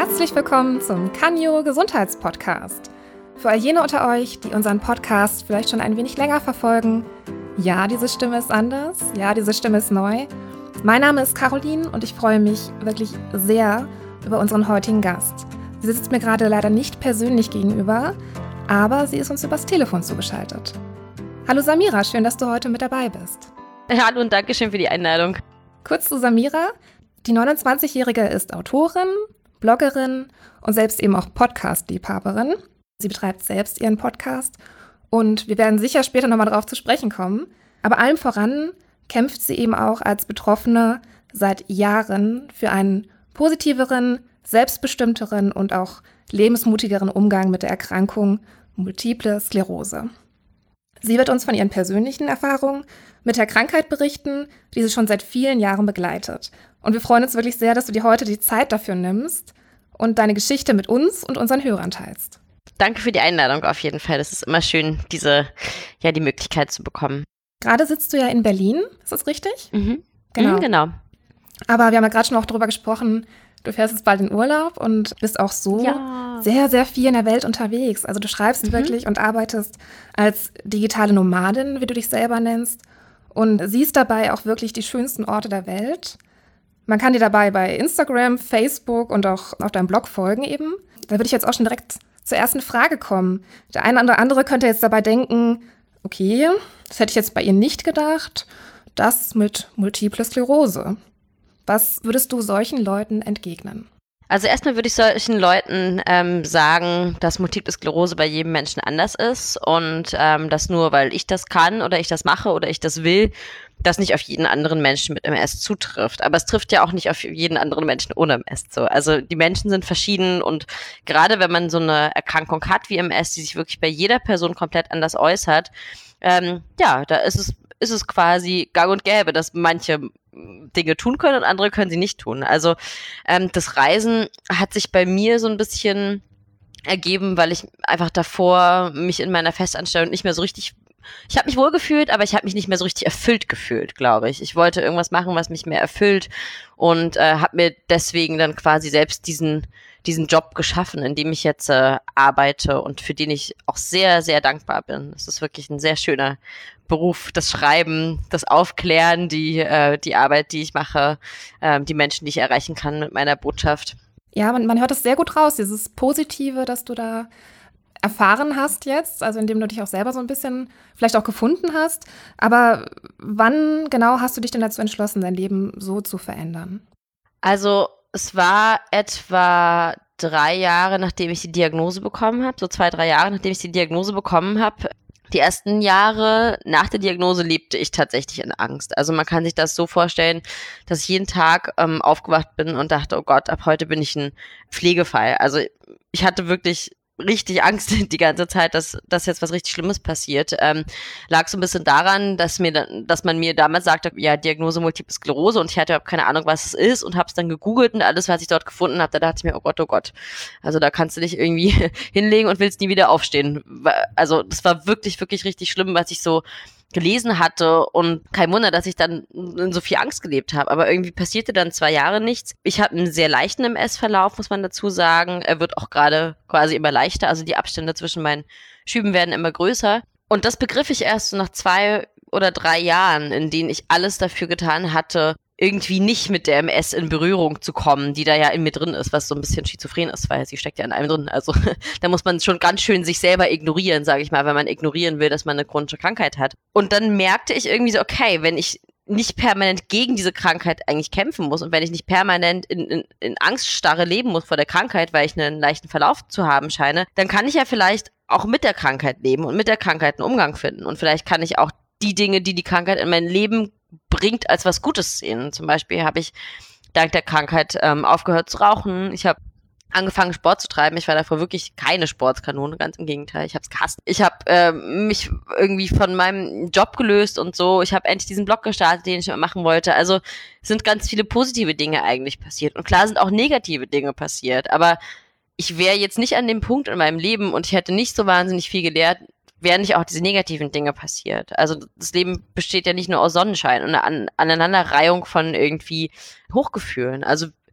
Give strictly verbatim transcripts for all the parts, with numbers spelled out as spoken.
Herzlich willkommen zum Canyo Gesundheitspodcast. Für all jene unter euch, die unseren Podcast vielleicht schon ein wenig länger verfolgen, ja, diese Stimme ist anders, ja, diese Stimme ist neu. Mein Name ist Caroline und ich freue mich wirklich sehr über unseren heutigen Gast. Sie sitzt mir gerade leider nicht persönlich gegenüber, aber sie ist uns übers Telefon zugeschaltet. Hallo Samira, schön, dass du heute mit dabei bist. Hallo und danke schön für die Einladung. Kurz zu Samira. Die neunundzwanzigjährige ist Autorin, Bloggerin und selbst eben auch Podcast-Liebhaberin. Sie betreibt selbst ihren Podcast und wir werden sicher später nochmal darauf zu sprechen kommen. Aber allem voran kämpft sie eben auch als Betroffene seit Jahren für einen positiveren, selbstbestimmteren und auch lebensmutigeren Umgang mit der Erkrankung Multiple Sklerose. Sie wird uns von ihren persönlichen Erfahrungen mit der Krankheit berichten, die sie schon seit vielen Jahren begleitet. Und wir freuen uns wirklich sehr, dass du dir heute die Zeit dafür nimmst und deine Geschichte mit uns und unseren Hörern teilst. Danke für die Einladung auf jeden Fall. Das ist immer schön, diese, ja, die Möglichkeit zu bekommen. Gerade sitzt du ja in Berlin, ist das richtig? Mhm. Genau. Mhm, genau. Aber wir haben ja gerade schon auch darüber gesprochen, du fährst jetzt bald in Urlaub und bist auch so ja. sehr, sehr viel in der Welt unterwegs. Also du schreibst mhm. wirklich und arbeitest als digitale Nomadin, wie du dich selber nennst, und siehst dabei auch wirklich die schönsten Orte der Welt. Man kann dir dabei bei Instagram, Facebook und auch auf deinem Blog folgen eben. Da würde ich jetzt auch schon direkt zur ersten Frage kommen. Der eine oder andere könnte jetzt dabei denken, okay, das hätte ich jetzt bei ihr nicht gedacht, das mit Multiple Sklerose. Was würdest du solchen Leuten entgegnen? Also erstmal würde ich solchen Leuten ähm, sagen, dass Multiple Sklerose bei jedem Menschen anders ist und ähm, dass nur, weil ich das kann oder ich das mache oder ich das will, das nicht auf jeden anderen Menschen mit M S zutrifft. Aber es trifft ja auch nicht auf jeden anderen Menschen ohne M S so. Also die Menschen sind verschieden und gerade wenn man so eine Erkrankung hat wie M S, die sich wirklich bei jeder Person komplett anders äußert, ähm, ja, da ist es ist es quasi gang und gäbe, dass manche Dinge tun können und andere können sie nicht tun. Also ähm, das Reisen hat sich bei mir so ein bisschen ergeben, weil ich einfach davor mich in meiner Festanstellung nicht mehr so richtig, ich habe mich wohl gefühlt, aber ich habe mich nicht mehr so richtig erfüllt gefühlt, glaube ich. Ich wollte irgendwas machen, was mich mehr erfüllt und äh, habe mir deswegen dann quasi selbst diesen diesen Job geschaffen, in dem ich jetzt äh, arbeite und für den ich auch sehr, sehr dankbar bin. Es ist wirklich ein sehr schöner Beruf, das Schreiben, das Aufklären, die äh, die Arbeit, die ich mache, äh, die Menschen, die ich erreichen kann mit meiner Botschaft. Ja, man, man hört das sehr gut raus, dieses Positive, das du da erfahren hast jetzt, also indem du dich auch selber so ein bisschen vielleicht auch gefunden hast. Aber wann genau hast du dich denn dazu entschlossen, dein Leben so zu verändern? Also es war etwa drei Jahre, nachdem ich die Diagnose bekommen habe, so zwei, drei Jahre, nachdem ich die Diagnose bekommen habe. Die ersten Jahre nach der Diagnose lebte ich tatsächlich in Angst. Also man kann sich das so vorstellen, dass ich jeden Tag ähm, aufgewacht bin und dachte, oh Gott, ab heute bin ich ein Pflegefall. Also ich hatte wirklich richtig Angst die ganze Zeit, dass, dass jetzt was richtig Schlimmes passiert. Ähm, lag so ein bisschen daran, dass mir, dass man mir damals sagte, ja, Diagnose Multiple Sklerose und ich hatte überhaupt keine Ahnung, was es ist und habe es dann gegoogelt und alles, was ich dort gefunden habe, da dachte ich mir, oh Gott, oh Gott. Also da kannst du dich irgendwie hinlegen und willst nie wieder aufstehen. Also das war wirklich, wirklich richtig schlimm, was ich so gelesen hatte und kein Wunder, dass ich dann in so viel Angst gelebt habe. Aber irgendwie passierte dann zwei Jahre nichts. Ich habe einen sehr leichten M S-Verlauf, muss man dazu sagen. Er wird auch gerade quasi immer leichter. Also die Abstände zwischen meinen Schüben werden immer größer. Und das begriff ich erst so nach zwei oder drei Jahren, in denen ich alles dafür getan hatte, irgendwie nicht mit der M S in Berührung zu kommen, die da ja in mir drin ist, was so ein bisschen schizophren ist, weil sie steckt ja in einem drin. Also da muss man schon ganz schön sich selber ignorieren, sage ich mal, wenn man ignorieren will, dass man eine chronische Krankheit hat. Und dann merkte ich irgendwie so, okay, wenn ich nicht permanent gegen diese Krankheit eigentlich kämpfen muss und wenn ich nicht permanent in, in, in Angststarre leben muss vor der Krankheit, weil ich einen leichten Verlauf zu haben scheine, dann kann ich ja vielleicht auch mit der Krankheit leben und mit der Krankheit einen Umgang finden. Und vielleicht kann ich auch die Dinge, die die Krankheit in mein Leben bringt, als was Gutes sehen. Zum Beispiel habe ich dank der Krankheit ähm, aufgehört zu rauchen. Ich habe angefangen, Sport zu treiben. Ich war davor wirklich keine Sportskanone, ganz im Gegenteil. Ich habe es gehasst. Ich habe äh, mich irgendwie von meinem Job gelöst und so. Ich habe endlich diesen Blog gestartet, den ich immer machen wollte. Also sind ganz viele positive Dinge eigentlich passiert. Und klar sind auch negative Dinge passiert. Aber ich wäre jetzt nicht an dem Punkt in meinem Leben und ich hätte nicht so wahnsinnig viel gelernt, wären nicht auch diese negativen Dinge passiert. Also das Leben besteht ja nicht nur aus Sonnenschein und einer An- Aneinanderreihung von irgendwie Hochgefühlen. Also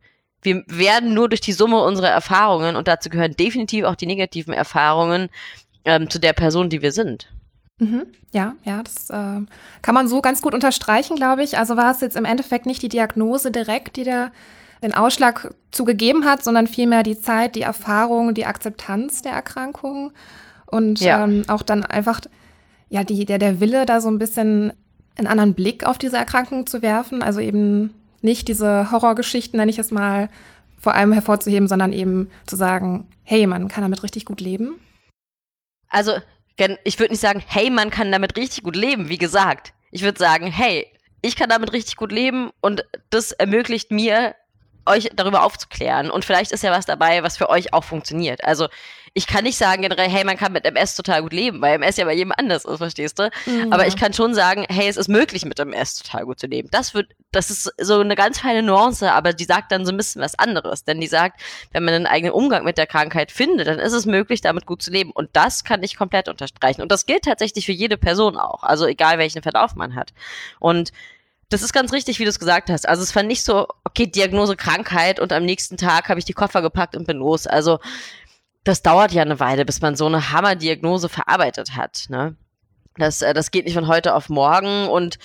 wir werden nur durch die Summe unserer Erfahrungen, und dazu gehören definitiv auch die negativen Erfahrungen, ähm, zu der Person, die wir sind. Mhm. Ja, ja, das äh, kann man so ganz gut unterstreichen, glaube ich. Also war es jetzt im Endeffekt nicht die Diagnose direkt, die da den Ausschlag zugegeben hat, sondern vielmehr die Zeit, die Erfahrung, die Akzeptanz der Erkrankung und Ja. ähm, auch dann einfach ja die der der Wille, da so ein bisschen einen anderen Blick auf diese Erkrankung zu werfen. Also eben nicht diese Horrorgeschichten, nenne ich es mal, vor allem hervorzuheben, sondern eben zu sagen, hey, man kann damit richtig gut leben. Also, gen- ich würde nicht sagen, hey, man kann damit richtig gut leben, wie gesagt. Ich würde sagen, hey, ich kann damit richtig gut leben und das ermöglicht mir, euch darüber aufzuklären. Und vielleicht ist ja was dabei, was für euch auch funktioniert. Also, ich kann nicht sagen generell, hey, man kann mit M S total gut leben, weil M S ja bei jedem anders ist, verstehst du? Mhm, Aber ja. ich kann schon sagen, hey, es ist möglich, mit M S total gut zu leben. Das wird, das ist so eine ganz feine Nuance, aber die sagt dann so ein bisschen was anderes. Denn die sagt, wenn man einen eigenen Umgang mit der Krankheit findet, dann ist es möglich, damit gut zu leben. Und das kann ich komplett unterstreichen. Und das gilt tatsächlich für jede Person auch. Also egal, welchen Verlauf man hat. Und das ist ganz richtig, wie du es gesagt hast. Also es war nicht so, okay, Diagnose Krankheit und am nächsten Tag habe ich die Koffer gepackt und bin los. Also das dauert ja eine Weile, bis man so eine Hammerdiagnose verarbeitet hat. Ne? Das, äh, das geht nicht von heute auf morgen und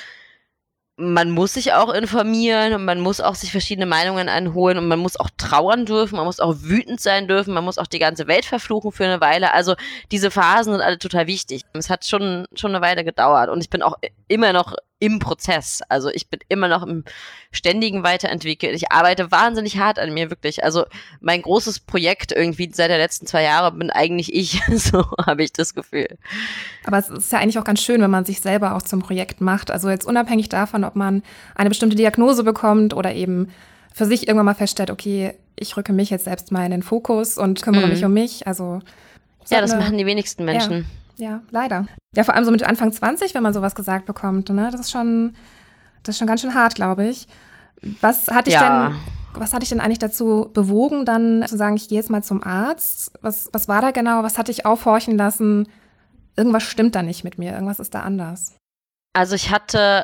man muss sich auch informieren und man muss auch sich verschiedene Meinungen einholen und man muss auch trauern dürfen, man muss auch wütend sein dürfen, man muss auch die ganze Welt verfluchen für eine Weile. Also diese Phasen sind alle total wichtig. Es hat schon, schon eine Weile gedauert und ich bin auch immer noch im Prozess. Also ich bin immer noch im ständigen Weiterentwickeln. Ich arbeite wahnsinnig hart an mir, wirklich. Also mein großes Projekt irgendwie seit der letzten zwei Jahre bin eigentlich ich. So habe ich das Gefühl. Aber es ist ja eigentlich auch ganz schön, wenn man sich selber auch zum Projekt macht. Also jetzt unabhängig davon, ob man eine bestimmte Diagnose bekommt oder eben für sich irgendwann mal feststellt, okay, ich rücke mich jetzt selbst mal in den Fokus und kümmere Mhm. mich um mich. Also Ja, das eine- machen die wenigsten Menschen. Ja, leider. Ja, vor allem so mit Anfang zwanzig, wenn man sowas gesagt bekommt, ne? Das ist schon, das ist schon ganz schön hart, glaube ich. Was hat dich Ja. denn, was hat dich denn eigentlich dazu bewogen, dann zu sagen, ich gehe jetzt mal zum Arzt? Was, was war da genau? Was hat dich aufhorchen lassen? Irgendwas stimmt da nicht mit mir, irgendwas ist da anders. Also ich hatte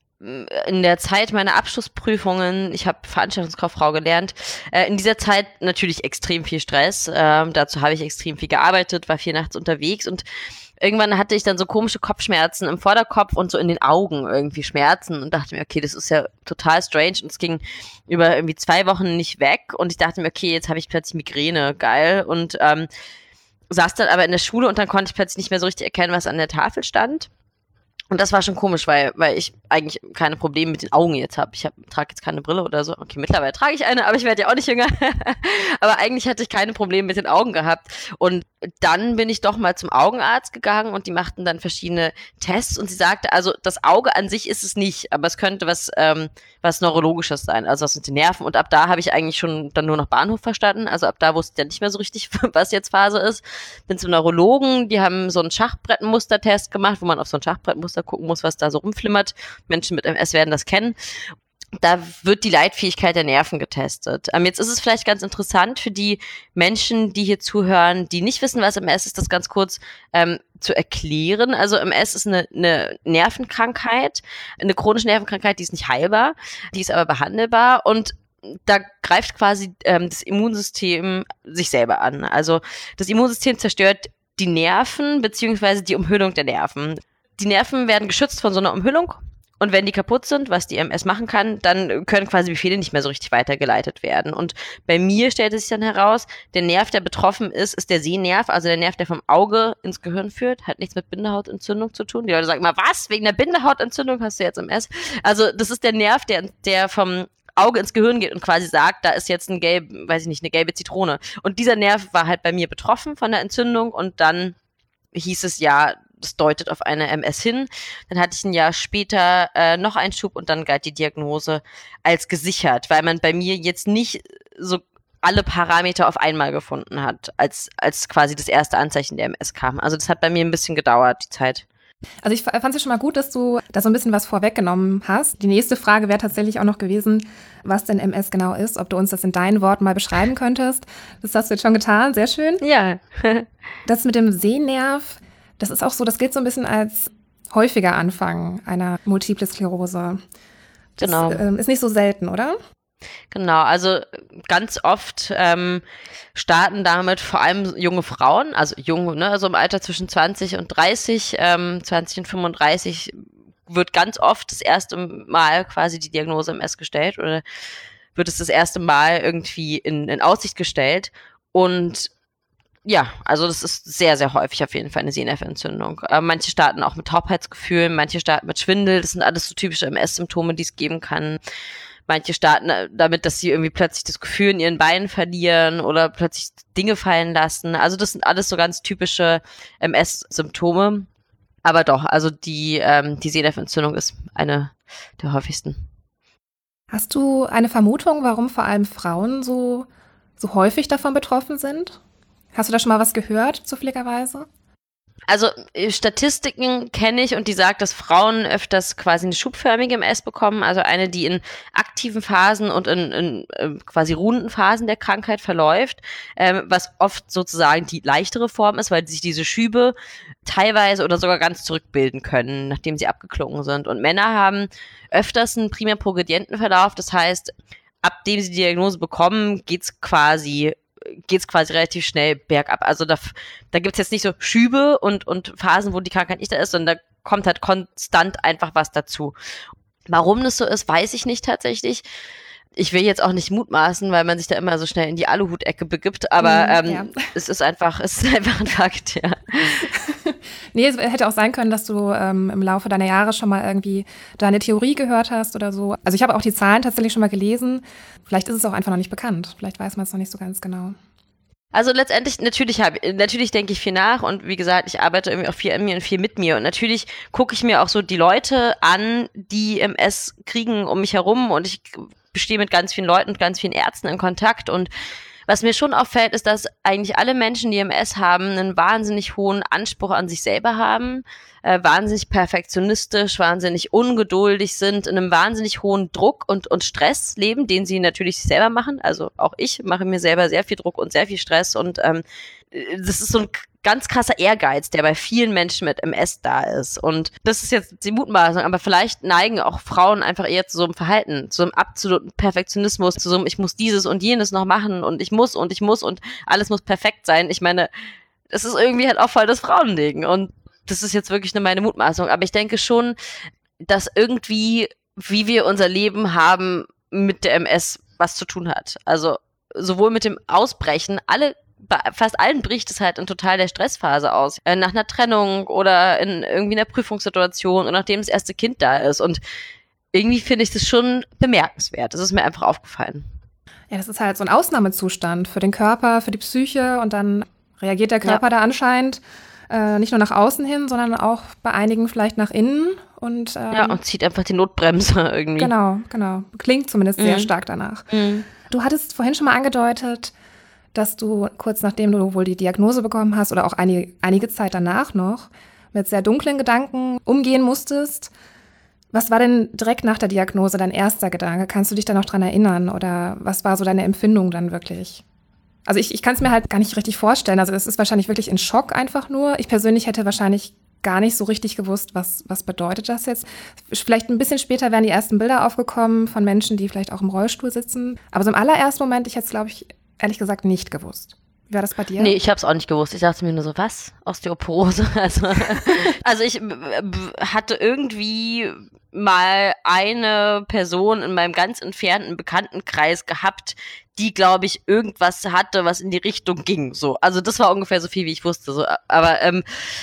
m, in der Zeit meiner Abschlussprüfungen, ich habe Veranstaltungskauffrau gelernt, äh, in dieser Zeit natürlich extrem viel Stress. Ähm, dazu habe ich extrem viel gearbeitet, war viel nachts unterwegs und irgendwann hatte ich dann so komische Kopfschmerzen im Vorderkopf und so in den Augen irgendwie Schmerzen und dachte mir, okay, das ist ja total strange und es ging über irgendwie zwei Wochen nicht weg und ich dachte mir, okay, jetzt habe ich plötzlich Migräne, geil und ähm, saß dann aber in der Schule und dann konnte ich plötzlich nicht mehr so richtig erkennen, was an der Tafel stand. Und das war schon komisch, weil, weil ich eigentlich keine Probleme mit den Augen jetzt habe. Ich hab, trage jetzt keine Brille oder so. Okay, mittlerweile trage ich eine, aber ich werde ja auch nicht jünger. Aber eigentlich hatte ich keine Probleme mit den Augen gehabt. Und dann bin ich doch mal zum Augenarzt gegangen und die machten dann verschiedene Tests und sie sagte, also das Auge an sich ist es nicht, aber es könnte was, ähm, was Neurologisches sein, also was mit den Nerven. Und ab da habe ich eigentlich schon dann nur noch Bahnhof verstanden. Also ab da wusste ich ja nicht mehr so richtig, was jetzt Phase ist. Bin zum Neurologen, die haben so einen Schachbrettmustertest gemacht, wo man auf so ein Schachbrettmuster gucken muss, was da so rumflimmert. Menschen mit M S werden das kennen. Da wird die Leitfähigkeit der Nerven getestet. Ähm, jetzt ist es vielleicht ganz interessant für die Menschen, die hier zuhören, die nicht wissen, was M S ist, das ganz kurz ähm, zu erklären. Also M S ist eine, eine Nervenkrankheit, eine chronische Nervenkrankheit, die ist nicht heilbar, die ist aber behandelbar und da greift quasi ähm, das Immunsystem sich selber an. Also das Immunsystem zerstört die Nerven beziehungsweise die Umhüllung der Nerven. Die Nerven werden geschützt von so einer Umhüllung. Und wenn die kaputt sind, was die M S machen kann, dann können quasi Befehle nicht mehr so richtig weitergeleitet werden. Und bei mir stellt es sich dann heraus, der Nerv, der betroffen ist, ist der Sehnerv, also der Nerv, der vom Auge ins Gehirn führt, hat nichts mit Bindehautentzündung zu tun. Die Leute sagen immer, was? Wegen der Bindehautentzündung hast du jetzt M S? Also das ist der Nerv, der, der vom Auge ins Gehirn geht und quasi sagt, da ist jetzt ein gelb, weiß ich nicht, eine gelbe Zitrone. Und dieser Nerv war halt bei mir betroffen von der Entzündung und dann hieß es ja, das deutet auf eine M S hin. Dann hatte ich ein Jahr später äh, noch einen Schub und dann galt die Diagnose als gesichert, weil man bei mir jetzt nicht so alle Parameter auf einmal gefunden hat, als, als quasi das erste Anzeichen der M S kam. Also das hat bei mir ein bisschen gedauert, die Zeit. Also ich fand es ja schon mal gut, dass du da so ein bisschen was vorweggenommen hast. Die nächste Frage wäre tatsächlich auch noch gewesen, was denn M S genau ist, ob du uns das in deinen Worten mal beschreiben könntest. Das hast du jetzt schon getan, sehr schön. Ja. Das mit dem Sehnerv, das ist auch so, das gilt so ein bisschen als häufiger Anfang einer Multiple Sklerose. Das Genau. ähm, ist nicht so selten, oder? Genau, also ganz oft ähm, starten damit vor allem junge Frauen, also junge, ne, also im Alter zwischen zwanzig und dreißig, ähm, zwanzig und fünfunddreißig wird ganz oft das erste Mal quasi die Diagnose M S gestellt oder wird es das erste Mal irgendwie in, in Aussicht gestellt. Und ja, also das ist sehr, sehr häufig auf jeden Fall eine Sehnervenentzündung. Äh, manche starten auch mit Taubheitsgefühlen, manche starten mit Schwindel. Das sind alles so typische M S-Symptome, die es geben kann. Manche starten damit, dass sie irgendwie plötzlich das Gefühl in ihren Beinen verlieren oder plötzlich Dinge fallen lassen. Also das sind alles so ganz typische M S-Symptome. Aber doch, also die, ähm, die Sehnervenentzündung ist eine der häufigsten. Hast du eine Vermutung, warum vor allem Frauen so, so häufig davon betroffen sind? Hast du da schon mal was gehört, zufälligerweise? Also Statistiken kenne ich und die sagt, dass Frauen öfters quasi eine schubförmige M S bekommen, also eine, die in aktiven Phasen und in, in, in quasi ruhenden Phasen der Krankheit verläuft, ähm, was oft sozusagen die leichtere Form ist, weil sich diese Schübe teilweise oder sogar ganz zurückbilden können, nachdem sie abgeklungen sind. Und Männer haben öfters einen primär progredienten Verlauf, das heißt, ab dem sie die Diagnose bekommen, geht's quasi geht's quasi relativ schnell bergab. Also da, da gibt's jetzt nicht so Schübe und, und Phasen, wo die Krankheit nicht da ist, sondern da kommt halt konstant einfach was dazu. Warum das so ist, weiß ich nicht tatsächlich. Ich will jetzt auch nicht mutmaßen, weil man sich da immer so schnell in die Aluhut-Ecke begibt, aber ähm, ja. es ist einfach, es ist einfach ein Fakt, ja. Nee, es hätte auch sein können, dass du ähm, im Laufe deiner Jahre schon mal irgendwie deine Theorie gehört hast oder so. Also ich habe auch die Zahlen tatsächlich schon mal gelesen. Vielleicht ist es auch einfach noch nicht bekannt. Vielleicht weiß man es noch nicht so ganz genau. Also letztendlich, natürlich habe, natürlich denke ich viel nach und wie gesagt, ich arbeite irgendwie auch viel an mir und viel mit mir und natürlich gucke ich mir auch so die Leute an, die M S kriegen um mich herum und ich bestehe mit ganz vielen Leuten und ganz vielen Ärzten in Kontakt und was mir schon auffällt, ist, dass eigentlich alle Menschen, die M S haben, einen wahnsinnig hohen Anspruch an sich selber haben, äh, wahnsinnig perfektionistisch, wahnsinnig ungeduldig sind, in einem wahnsinnig hohen Druck und, und Stress leben, den sie natürlich selber machen. Also auch ich mache mir selber sehr viel Druck und sehr viel Stress und ähm, das ist so ein ganz krasser Ehrgeiz, der bei vielen Menschen mit M S da ist. Und das ist jetzt die Mutmaßung, aber vielleicht neigen auch Frauen einfach eher zu so einem Verhalten, zu so einem absoluten Perfektionismus, zu so einem ich muss dieses und jenes noch machen und ich muss und ich muss und alles muss perfekt sein. Ich meine, das ist irgendwie halt auch voll das Frauending und das ist jetzt wirklich nur meine Mutmaßung. Aber ich denke schon, dass irgendwie, wie wir unser Leben haben, mit der M S was zu tun hat. Also sowohl mit dem Ausbrechen, alle bei fast allen bricht es halt in total der Stressphase aus. Äh, nach einer Trennung oder in irgendwie einer Prüfungssituation und nachdem das erste Kind da ist. Und irgendwie finde ich das schon bemerkenswert. Das ist mir einfach aufgefallen. Ja, das ist halt so ein Ausnahmezustand für den Körper, für die Psyche und dann reagiert der Körper ja. da anscheinend äh, nicht nur nach außen hin, sondern auch bei einigen vielleicht nach innen. Und, ähm, ja, und zieht einfach die Notbremse irgendwie. Genau, genau. Klingt zumindest mhm. sehr stark danach. Mhm. Du hattest vorhin schon mal angedeutet, dass du kurz nachdem du wohl die Diagnose bekommen hast oder auch einige, einige Zeit danach noch mit sehr dunklen Gedanken umgehen musstest. Was war denn direkt nach der Diagnose dein erster Gedanke? Kannst du dich da noch dran erinnern oder was war so deine Empfindung dann wirklich? Also ich, ich kann es mir halt gar nicht richtig vorstellen. Also es ist wahrscheinlich wirklich in Schock einfach nur. Ich persönlich hätte wahrscheinlich gar nicht so richtig gewusst, was, was bedeutet das jetzt. Vielleicht ein bisschen später wären die ersten Bilder aufgekommen von Menschen, die vielleicht auch im Rollstuhl sitzen. Aber so im allerersten Moment, ich hätte es, glaube ich, ehrlich gesagt nicht gewusst. Wie war das bei dir? Nee, ich habe es auch nicht gewusst. Ich dachte mir nur so, was? Osteoporose? Also, also ich hatte irgendwie mal eine Person in meinem ganz entfernten Bekanntenkreis gehabt, die, glaube ich, irgendwas hatte, was in die Richtung ging. So, also das war ungefähr so viel, wie ich wusste. So, aber ähm,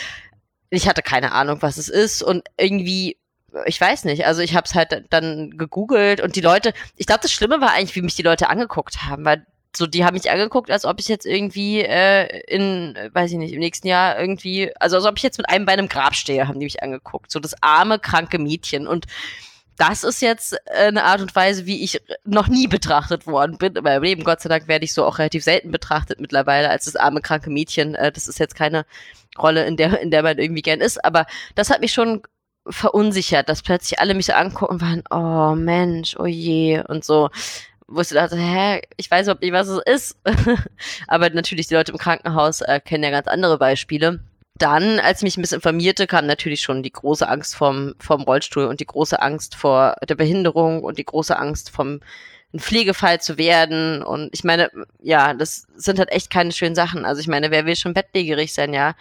ich hatte keine Ahnung, was es ist und irgendwie ich weiß nicht, also ich habe es halt dann gegoogelt und die Leute, ich glaube, das Schlimme war eigentlich, wie mich die Leute angeguckt haben, weil so, die haben mich angeguckt, als ob ich jetzt irgendwie äh, in, weiß ich nicht, im nächsten Jahr irgendwie, also als ob ich jetzt mit einem Bein im Grab stehe, haben die mich angeguckt. So das arme, kranke Mädchen. Und das ist jetzt eine Art und Weise, wie ich noch nie betrachtet worden bin. In meinem Leben, Gott sei Dank, werde ich so auch relativ selten betrachtet mittlerweile als das arme, kranke Mädchen. Äh, das ist jetzt keine Rolle, in der, in der man irgendwie gern ist. Aber das hat mich schon verunsichert, dass plötzlich alle mich so angucken und waren, oh Mensch, oh je, und so. Wo ich dachte, hä, ich weiß überhaupt nicht, was es ist. Aber natürlich, die Leute im Krankenhaus äh, kennen ja ganz andere Beispiele. Dann, als ich mich ein bisschen informierte, kam natürlich schon die große Angst vom, vom Rollstuhl und die große Angst vor der Behinderung und die große Angst vom ein Pflegefall zu werden. Und ich meine, ja, das sind halt echt keine schönen Sachen. Also ich meine, wer will schon bettlägerig sein, ja?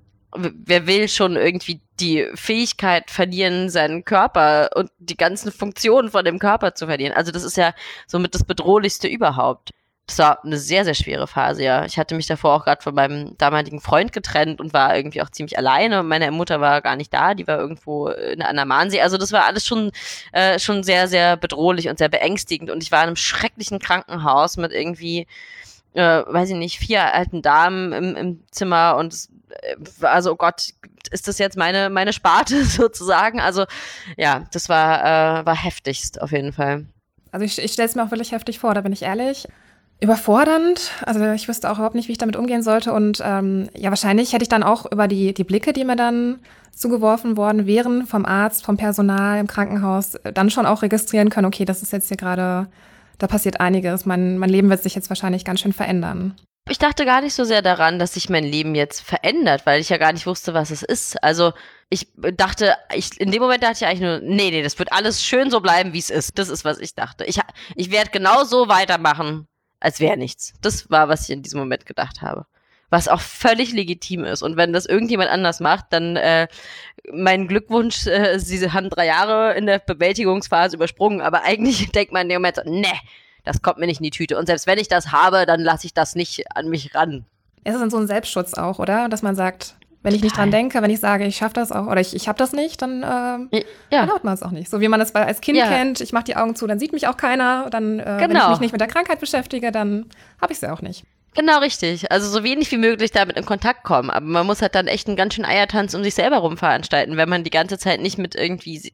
Wer will schon irgendwie die Fähigkeit verlieren, seinen Körper und die ganzen Funktionen von dem Körper zu verlieren? Also das ist ja somit das Bedrohlichste überhaupt. Das war eine sehr, sehr schwere Phase, ja. Ich hatte mich davor auch gerade von meinem damaligen Freund getrennt und war irgendwie auch ziemlich alleine. Meine Mutter war gar nicht da, die war irgendwo in einer Mahnsee. Also das war alles schon äh, schon sehr, sehr bedrohlich und sehr beängstigend. Und ich war in einem schrecklichen Krankenhaus mit irgendwie, äh, weiß ich nicht, vier alten Damen im, im Zimmer und also oh Gott, ist das jetzt meine meine Sparte sozusagen? Also ja, das war äh, war heftigst auf jeden Fall. Also ich, ich stelle es mir auch wirklich heftig vor, da bin ich ehrlich. Überfordernd, also ich wüsste auch überhaupt nicht, wie ich damit umgehen sollte und ähm, ja, wahrscheinlich hätte ich dann auch über die die Blicke, die mir dann zugeworfen worden wären vom Arzt, vom Personal im Krankenhaus, dann schon auch registrieren können, okay, das ist jetzt hier gerade, da passiert einiges, mein, mein Leben wird sich jetzt wahrscheinlich ganz schön verändern. Ich dachte gar nicht so sehr daran, dass sich mein Leben jetzt verändert, weil ich ja gar nicht wusste, was es ist. Also ich dachte, ich in dem Moment dachte ich eigentlich nur, nee, nee, das wird alles schön so bleiben, wie es ist. Das ist, was ich dachte. Ich, ich werde genau so weitermachen, als wäre nichts. Das war, was ich in diesem Moment gedacht habe. Was auch völlig legitim ist. Und wenn das irgendjemand anders macht, dann äh, mein Glückwunsch, äh, sie haben drei Jahre in der Bewältigungsphase übersprungen, aber eigentlich denkt man in dem Moment so, nee, das kommt mir nicht in die Tüte. Und selbst wenn ich das habe, dann lasse ich das nicht an mich ran. Es ist dann so ein Selbstschutz auch, oder? Dass man sagt, wenn ich nicht dran denke, wenn ich sage, ich schaffe das auch oder ich, ich habe das nicht, dann, äh, ja. dann hat man es auch nicht. So wie man das als Kind ja. kennt, ich mache die Augen zu, dann sieht mich auch keiner. Dann, äh, genau. Wenn ich mich nicht mit der Krankheit beschäftige, dann habe ich sie auch nicht. Genau, richtig. Also so wenig wie möglich damit in Kontakt kommen. Aber man muss halt dann echt einen ganz schönen Eiertanz um sich selber rum veranstalten, wenn man die ganze Zeit nicht mit irgendwie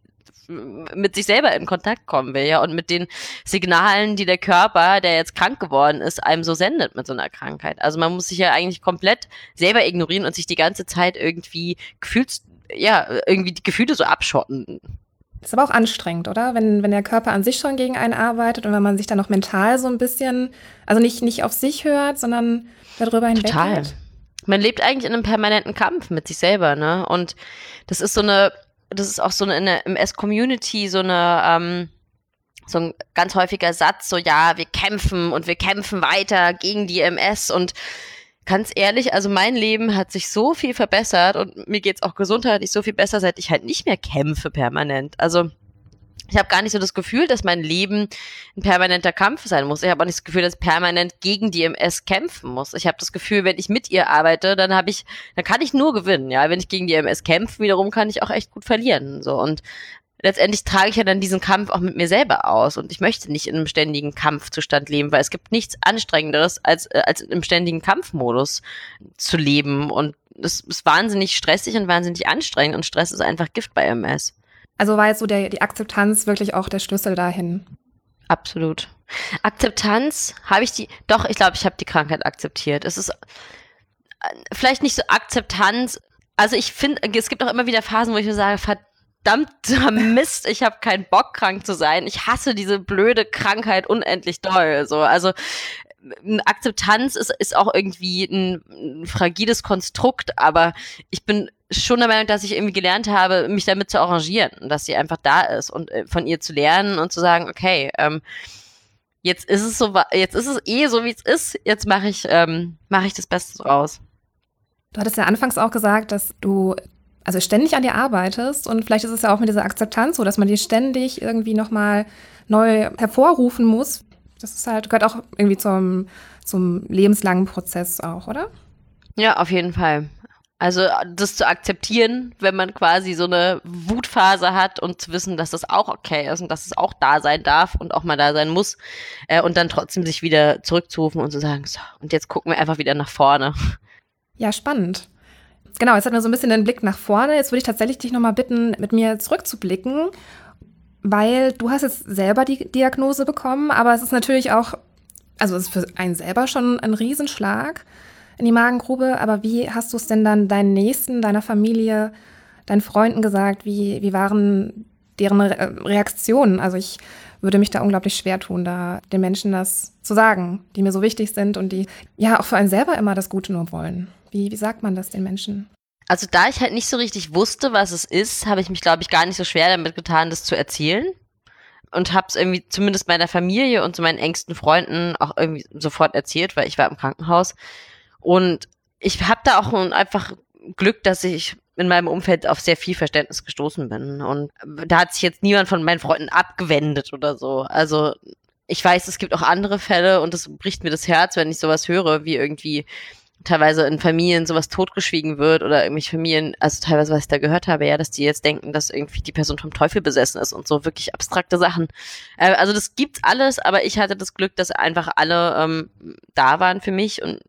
mit sich selber in Kontakt kommen will, ja, und mit den Signalen, die der Körper, der jetzt krank geworden ist, einem so sendet mit so einer Krankheit. Also man muss sich ja eigentlich komplett selber ignorieren und sich die ganze Zeit irgendwie gefühlt, ja, irgendwie die Gefühle so abschotten. Das ist aber auch anstrengend, oder? Wenn, wenn der Körper an sich schon gegen einen arbeitet und wenn man sich dann noch mental so ein bisschen, also nicht, nicht auf sich hört, sondern darüber hinweg Total. Hört. Man lebt eigentlich in einem permanenten Kampf mit sich selber, ne? Und das ist so eine Das ist auch so eine in der M S-Community so eine ähm, so ein ganz häufiger Satz, so ja, wir kämpfen und wir kämpfen weiter gegen die M S und ganz ehrlich, also mein Leben hat sich so viel verbessert und mir geht's auch gesundheitlich so viel besser, seit ich halt nicht mehr kämpfe permanent. Also ich habe gar nicht so das Gefühl, dass mein Leben ein permanenter Kampf sein muss. Ich habe auch nicht das Gefühl, dass ich permanent gegen die M S kämpfen muss. Ich habe das Gefühl, wenn ich mit ihr arbeite, dann habe ich, dann kann ich nur gewinnen. Ja, wenn ich gegen die M S kämpfe, wiederum kann ich auch echt gut verlieren. So und letztendlich trage ich ja dann diesen Kampf auch mit mir selber aus. Und ich möchte nicht in einem ständigen Kampfzustand leben, weil es gibt nichts Anstrengenderes, als äh, als im ständigen Kampfmodus zu leben. Und das ist wahnsinnig stressig und wahnsinnig anstrengend. Und Stress ist einfach Gift bei M S. Also war jetzt so der, die Akzeptanz wirklich auch der Schlüssel dahin? Absolut. Akzeptanz, habe ich die, doch, ich glaube, ich habe die Krankheit akzeptiert. Es ist vielleicht nicht so Akzeptanz, also ich finde, es gibt auch immer wieder Phasen, wo ich mir sage, verdammter Mist, ich habe keinen Bock, krank zu sein. Ich hasse diese blöde Krankheit unendlich doll. So, also Akzeptanz ist, ist auch irgendwie ein, ein fragiles Konstrukt, aber ich bin schon der Meinung, dass ich irgendwie gelernt habe, mich damit zu arrangieren, dass sie einfach da ist und äh, von ihr zu lernen und zu sagen, okay, ähm, jetzt ist es so, jetzt ist es eh so, wie es ist, jetzt mache ich, ähm, mache ich das Beste draus. Du hattest ja anfangs auch gesagt, dass du also ständig an dir arbeitest und vielleicht ist es ja auch mit dieser Akzeptanz so, dass man die ständig irgendwie nochmal neu hervorrufen muss. Das ist halt, gehört auch irgendwie zum, zum lebenslangen Prozess auch, oder? Ja, auf jeden Fall. Also das zu akzeptieren, wenn man quasi so eine Wutphase hat und zu wissen, dass das auch okay ist und dass es auch da sein darf und auch mal da sein muss äh, und dann trotzdem sich wieder zurückzurufen und zu sagen, so, und jetzt gucken wir einfach wieder nach vorne. Ja, spannend. Genau, jetzt hatten wir so ein bisschen den Blick nach vorne. Jetzt würde ich tatsächlich dich nochmal bitten, mit mir zurückzublicken, weil du hast jetzt selber die Diagnose bekommen, aber es ist natürlich auch, also es ist für einen selber schon ein Riesenschlag in die Magengrube, aber wie hast du es denn dann deinen Nächsten, deiner Familie, deinen Freunden gesagt? Wie, wie waren deren Re- Reaktionen? Also ich würde mich da unglaublich schwer tun, da den Menschen das zu sagen, die mir so wichtig sind und die ja auch für einen selber immer das Gute nur wollen. Wie, wie sagt man das den Menschen? Also da ich halt nicht so richtig wusste, was es ist, habe ich mich, glaube ich, gar nicht so schwer damit getan, das zu erzählen. und habe es irgendwie zumindest meiner Familie und zu meinen engsten Freunden auch irgendwie sofort erzählt, weil ich war im Krankenhaus. Und ich habe da auch einfach Glück, dass ich in meinem Umfeld auf sehr viel Verständnis gestoßen bin. Und da hat sich jetzt niemand von meinen Freunden abgewendet oder so. Also ich weiß, es gibt auch andere Fälle und es bricht mir das Herz, wenn ich sowas höre, wie irgendwie teilweise in Familien sowas totgeschwiegen wird oder irgendwelche Familien, also teilweise, was ich da gehört habe, ja, dass die jetzt denken, dass irgendwie die Person vom Teufel besessen ist und so wirklich abstrakte Sachen. Äh, also das gibt's alles, aber ich hatte das Glück, dass einfach alle ähm, da waren für mich und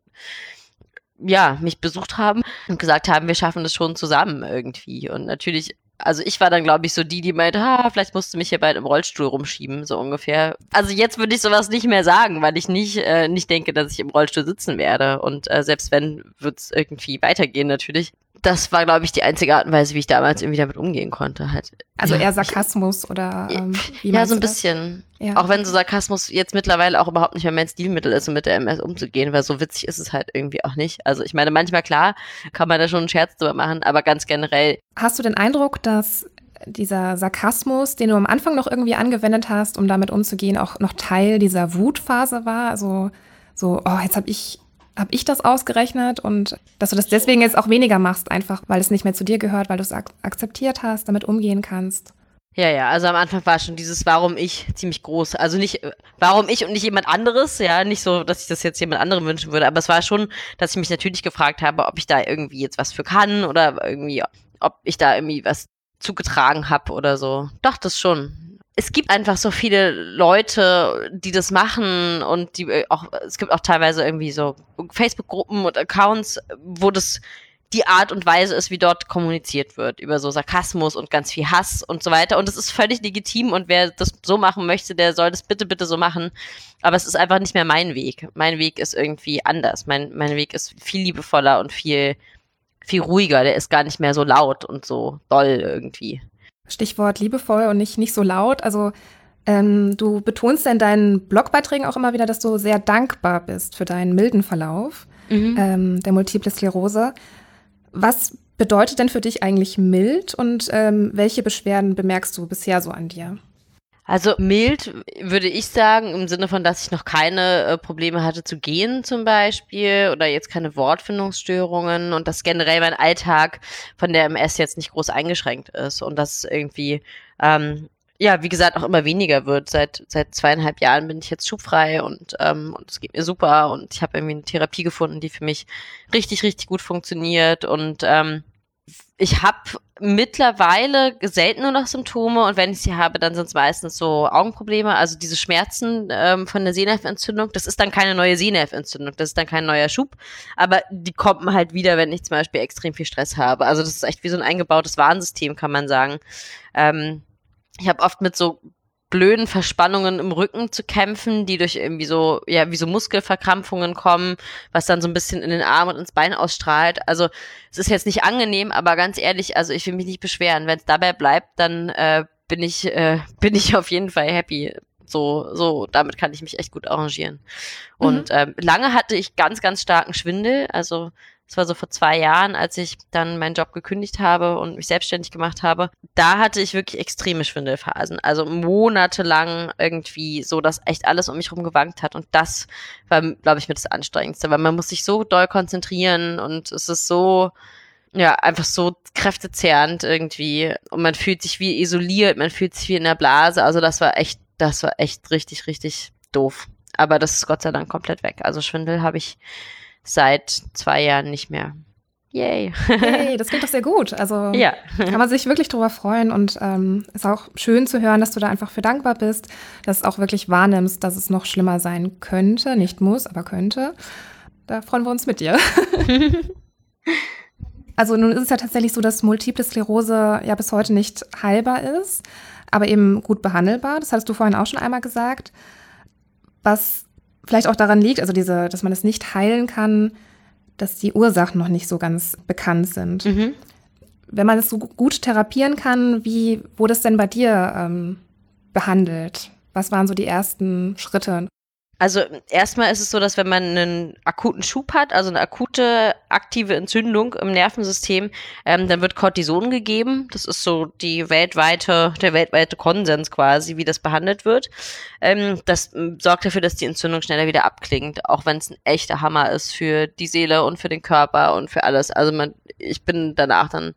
ja, mich besucht haben und gesagt haben, wir schaffen das schon zusammen irgendwie. Und natürlich, also ich war dann, glaube ich, so die, die meinte, ah, vielleicht musst du mich hier bald im Rollstuhl rumschieben, so ungefähr. Also jetzt würde ich sowas nicht mehr sagen, weil ich nicht äh, nicht denke, dass ich im Rollstuhl sitzen werde. Und äh, selbst wenn, wird es irgendwie weitergehen natürlich. Das war, glaube ich, die einzige Art und Weise, wie ich damals irgendwie damit umgehen konnte. Halt. Also ja, eher Sarkasmus ich, oder ähm, wie ja, so ein das? bisschen. Ja. Auch wenn so Sarkasmus jetzt mittlerweile auch überhaupt nicht mehr mein Stilmittel ist, um mit der M S umzugehen, weil so witzig ist es halt irgendwie auch nicht. Also ich meine, manchmal klar, kann man da schon einen Scherz drüber machen, aber ganz generell. Hast du den Eindruck, dass dieser Sarkasmus, den du am Anfang noch irgendwie angewendet hast, um damit umzugehen, auch noch Teil dieser Wutphase war? Also so, oh, jetzt habe ich Habe ich das ausgerechnet und dass du das deswegen jetzt auch weniger machst, einfach weil es nicht mehr zu dir gehört, weil du es ak- akzeptiert hast, damit umgehen kannst? Ja, ja, also am Anfang war schon dieses Warum ich ziemlich groß. Also nicht, warum ich und nicht jemand anderes, ja, nicht so, dass ich das jetzt jemand anderem wünschen würde, aber es war schon, dass ich mich natürlich gefragt habe, ob ich da irgendwie jetzt was für kann oder irgendwie, ob ich da irgendwie was zugetragen habe oder so. Doch, das schon. Es gibt einfach so viele Leute, die das machen und die auch, es gibt auch teilweise irgendwie so Facebook-Gruppen und Accounts, wo das die Art und Weise ist, wie dort kommuniziert wird, über so Sarkasmus und ganz viel Hass und so weiter. Und das ist völlig legitim und wer das so machen möchte, der soll das bitte, bitte so machen. Aber es ist einfach nicht mehr mein Weg. Mein Weg ist irgendwie anders. Mein, mein Weg ist viel liebevoller und viel, viel ruhiger. Der ist gar nicht mehr so laut und so doll irgendwie. Stichwort liebevoll und nicht, nicht so laut. Also ähm, du betonst ja in deinen Blogbeiträgen auch immer wieder, dass du sehr dankbar bist für deinen milden Verlauf mhm. ähm, der Multiple Sklerose. Was bedeutet denn für dich eigentlich mild und ähm, welche Beschwerden bemerkst du bisher so an dir? Also mild würde ich sagen, im Sinne von, dass ich noch keine äh, Probleme hatte zu gehen zum Beispiel oder jetzt keine Wortfindungsstörungen und dass generell mein Alltag von der M S jetzt nicht groß eingeschränkt ist und dass irgendwie, ähm, ja, wie gesagt, auch immer weniger wird. Seit seit zweieinhalb Jahren bin ich jetzt schubfrei und ähm, und es geht mir super und ich habe irgendwie eine Therapie gefunden, die für mich richtig, richtig gut funktioniert und ähm, ich habe mittlerweile selten nur noch Symptome und wenn ich sie habe, dann sind es meistens so Augenprobleme, also diese Schmerzen ähm, von der Sehnervenentzündung, das ist dann keine neue Sehnervenentzündung, das ist dann kein neuer Schub, aber die kommen halt wieder, wenn ich zum Beispiel extrem viel Stress habe. Also das ist echt wie so ein eingebautes Warnsystem, kann man sagen. Ähm, ich habe oft mit so blöden Verspannungen im Rücken zu kämpfen, die durch irgendwie so, ja, wie so Muskelverkrampfungen kommen, was dann so ein bisschen in den Arm und ins Bein ausstrahlt. Also es ist jetzt nicht angenehm, aber ganz ehrlich, also ich will mich nicht beschweren. Wenn es dabei bleibt, dann äh, bin ich äh, bin ich auf jeden Fall happy. So, so, damit kann ich mich echt gut arrangieren. Und mhm. ähm, lange hatte ich ganz, ganz starken Schwindel, also das war so vor zwei Jahren, als ich dann meinen Job gekündigt habe und mich selbstständig gemacht habe. Da hatte ich wirklich extreme Schwindelphasen. Also monatelang irgendwie so, dass echt alles um mich rum gewankt hat. Und das war, glaube ich, mit das Anstrengendste, weil man muss sich so doll konzentrieren und es ist so, ja, einfach so kräftezehrend irgendwie. Und man fühlt sich wie isoliert, man fühlt sich wie in der Blase. Also das war echt, das war echt richtig, richtig doof. Aber das ist Gott sei Dank komplett weg. Also Schwindel habe ich seit zwei Jahren nicht mehr. Yay. Yay, das klingt doch sehr gut. Also ja. Kann man sich wirklich drüber freuen und ähm, ist auch schön zu hören, dass du da einfach für dankbar bist, dass du auch wirklich wahrnimmst, dass es noch schlimmer sein könnte, nicht muss, aber könnte. Da freuen wir uns mit dir. Also nun ist es ja tatsächlich so, dass Multiple Sklerose ja bis heute nicht heilbar ist, aber eben gut behandelbar. Das hattest du vorhin auch schon einmal gesagt. Was vielleicht auch daran liegt, also diese, dass man es nicht heilen kann, dass die Ursachen noch nicht so ganz bekannt sind. Mhm. Wenn man es so gut therapieren kann, wie wurde es denn bei dir ähm, behandelt? Was waren so die ersten Schritte? Also erstmal ist es so, dass wenn man einen akuten Schub hat, also eine akute aktive Entzündung im Nervensystem, ähm, dann wird Cortison gegeben. Das ist so die weltweite, der weltweite Konsens quasi, wie das behandelt wird. Ähm, das ähm, sorgt dafür, dass die Entzündung schneller wieder abklingt, auch wenn es ein echter Hammer ist für die Seele und für den Körper und für alles. Also man, ich bin danach dann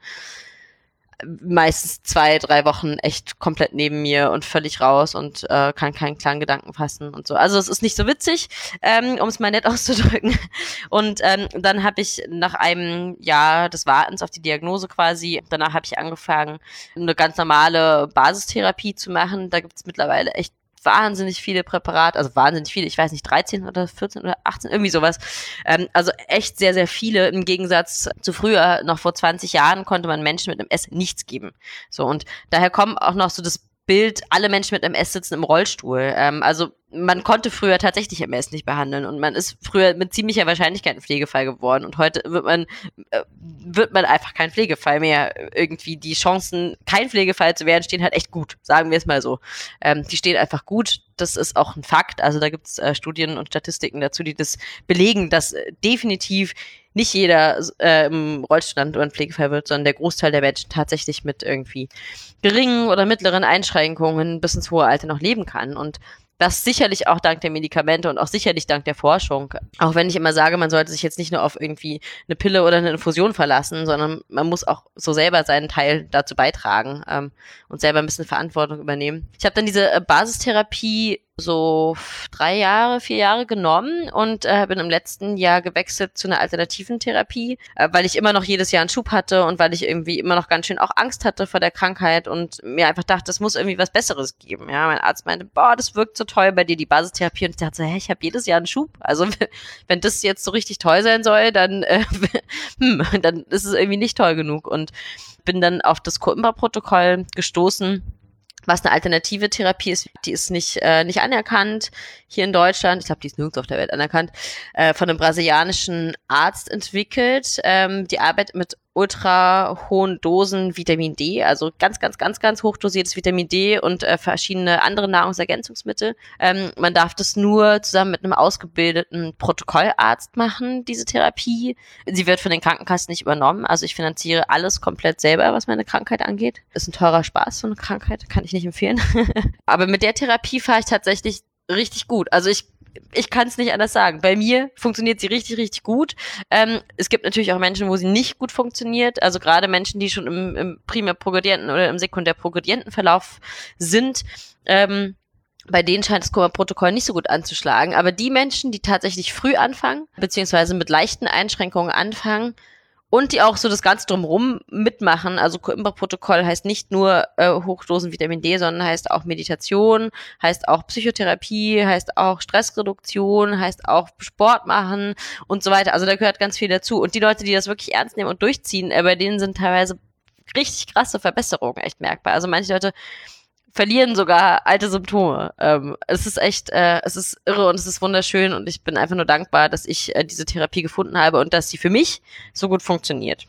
meistens zwei, drei Wochen echt komplett neben mir und völlig raus und äh, kann keinen klaren Gedanken fassen und so. Also es ist nicht so witzig, ähm, um es mal nett auszudrücken. Und ähm, dann habe ich nach einem Jahr des Wartens auf die Diagnose quasi, danach habe ich angefangen, eine ganz normale Basistherapie zu machen. Da gibt es mittlerweile echt wahnsinnig viele Präparate, also wahnsinnig viele, ich weiß nicht, dreizehn oder vierzehn oder achtzehn, irgendwie sowas. Ähm, also echt sehr, sehr viele. Im Gegensatz zu früher, noch vor zwanzig Jahren, konnte man Menschen mit M S nichts geben. So, und daher kommt auch noch so das Bild, alle Menschen mit M S sitzen im Rollstuhl. Ähm, also man konnte früher tatsächlich M S nicht behandeln und man ist früher mit ziemlicher Wahrscheinlichkeit ein Pflegefall geworden und heute wird man äh, wird man einfach kein Pflegefall mehr. Irgendwie die Chancen, kein Pflegefall zu werden, stehen halt echt gut, sagen wir es mal so. Ähm, die stehen einfach gut, das ist auch ein Fakt. Also da gibt es äh, Studien und Statistiken dazu, die das belegen, dass äh, definitiv nicht jeder äh, im Rollstuhl oder ein Pflegefall wird, sondern der Großteil der Menschen tatsächlich mit irgendwie geringen oder mittleren Einschränkungen bis ins hohe Alter noch leben kann. Und das sicherlich auch dank der Medikamente und auch sicherlich dank der Forschung. Auch wenn ich immer sage, man sollte sich jetzt nicht nur auf irgendwie eine Pille oder eine Infusion verlassen, sondern man muss auch so selber seinen Teil dazu beitragen ähm, und selber ein bisschen Verantwortung übernehmen. Ich habe dann diese äh, Basistherapie so drei Jahre, vier Jahre genommen und äh, bin im letzten Jahr gewechselt zu einer alternativen Therapie, äh, weil ich immer noch jedes Jahr einen Schub hatte und weil ich irgendwie immer noch ganz schön auch Angst hatte vor der Krankheit und mir einfach dachte, es muss irgendwie was Besseres geben. Ja, mein Arzt meinte, boah, das wirkt so toll bei dir, die Basistherapie. Und ich dachte so, hä, ich habe jedes Jahr einen Schub. Also wenn das jetzt so richtig toll sein soll, dann, äh, hm, dann ist es irgendwie nicht toll genug. Und bin dann auf das Coimbra-Protokoll gestoßen, was eine alternative Therapie ist. Die ist nicht äh, nicht anerkannt hier in Deutschland. Ich glaube, die ist nirgends auf der Welt anerkannt. Äh, von einem brasilianischen Arzt entwickelt. Ähm, die arbeitet mit ultra hohen Dosen Vitamin D, also ganz, ganz, ganz, ganz hochdosiertes Vitamin D und äh, verschiedene andere Nahrungsergänzungsmittel. Ähm, man darf das nur zusammen mit einem ausgebildeten Protokollarzt machen, diese Therapie. Sie wird von den Krankenkassen nicht übernommen, also ich finanziere alles komplett selber, was meine Krankheit angeht. Ist ein teurer Spaß, so eine Krankheit, kann ich nicht empfehlen. Aber mit der Therapie fahre ich tatsächlich richtig gut. Also ich Ich kann es nicht anders sagen. Bei mir funktioniert sie richtig, richtig gut. Ähm, es gibt natürlich auch Menschen, wo sie nicht gut funktioniert. Also gerade Menschen, die schon im, im primär progredienten oder im sekundär progredienten Verlauf sind. Ähm, bei denen scheint das Coimbra-Protokoll nicht so gut anzuschlagen. Aber die Menschen, die tatsächlich früh anfangen, beziehungsweise mit leichten Einschränkungen anfangen, und die auch so das Ganze drumherum mitmachen. Also Coimbra-Protokoll heißt nicht nur äh, Hochdosen Vitamin D, sondern heißt auch Meditation, heißt auch Psychotherapie, heißt auch Stressreduktion, heißt auch Sport machen und so weiter. Also da gehört ganz viel dazu. Und die Leute, die das wirklich ernst nehmen und durchziehen, äh, bei denen sind teilweise richtig krasse Verbesserungen echt merkbar. Also manche Leute verlieren sogar alte Symptome. Ähm, es ist echt, äh, es ist irre und es ist wunderschön und ich bin einfach nur dankbar, dass ich äh, diese Therapie gefunden habe und dass sie für mich so gut funktioniert.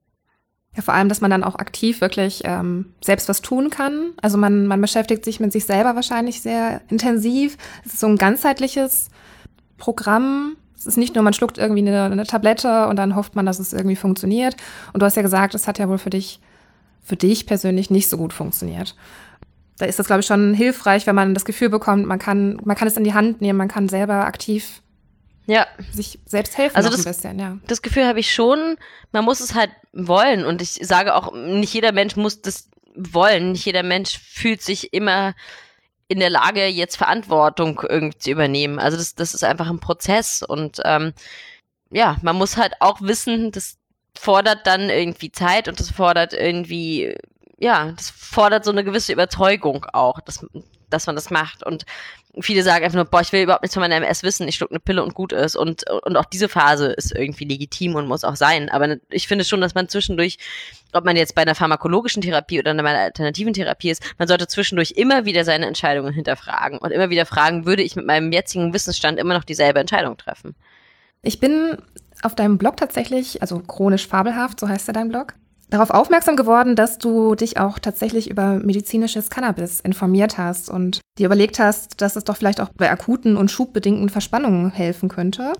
Ja, vor allem, dass man dann auch aktiv wirklich ähm, selbst was tun kann. Also man, man beschäftigt sich mit sich selber wahrscheinlich sehr intensiv. Es ist so ein ganzheitliches Programm. Es ist nicht nur, man schluckt irgendwie eine, eine Tablette und dann hofft man, dass es irgendwie funktioniert. Und du hast ja gesagt, es hat ja wohl für dich, für dich persönlich nicht so gut funktioniert. Da ist das, glaube ich, schon hilfreich, wenn man das Gefühl bekommt, man kann, man kann es in die Hand nehmen, man kann selber aktiv ja. sich selbst helfen also noch das, ein bisschen. Ja. Das Gefühl habe ich schon, man muss es halt wollen. Und ich sage auch, nicht jeder Mensch muss das wollen. Nicht jeder Mensch fühlt sich immer in der Lage, jetzt Verantwortung irgendwie zu übernehmen. Also das, das ist einfach ein Prozess. Und ähm, ja, man muss halt auch wissen, das fordert dann irgendwie Zeit und das fordert irgendwie ja, das fordert so eine gewisse Überzeugung auch, dass, dass man das macht. Und viele sagen einfach nur, boah, ich will überhaupt nichts von meiner M S wissen, ich schluck eine Pille und gut ist. Und, und auch diese Phase ist irgendwie legitim und muss auch sein. Aber ich finde schon, dass man zwischendurch, ob man jetzt bei einer pharmakologischen Therapie oder bei einer alternativen Therapie ist, man sollte zwischendurch immer wieder seine Entscheidungen hinterfragen und immer wieder fragen, würde ich mit meinem jetzigen Wissensstand immer noch dieselbe Entscheidung treffen? Ich bin auf deinem Blog tatsächlich, also chronisch fabelhaft, so heißt ja dein Blog, darauf aufmerksam geworden, dass du dich auch tatsächlich über medizinisches Cannabis informiert hast und dir überlegt hast, dass es doch vielleicht auch bei akuten und schubbedingten Verspannungen helfen könnte.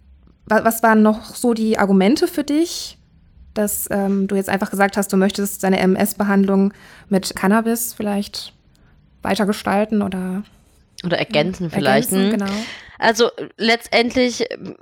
Was waren noch so die Argumente für dich, dass ähm, du jetzt einfach gesagt hast, du möchtest deine M S-Behandlung mit Cannabis vielleicht weitergestalten oder Oder ergänzen ja, vielleicht. Ergänzen, genau. Also letztendlich,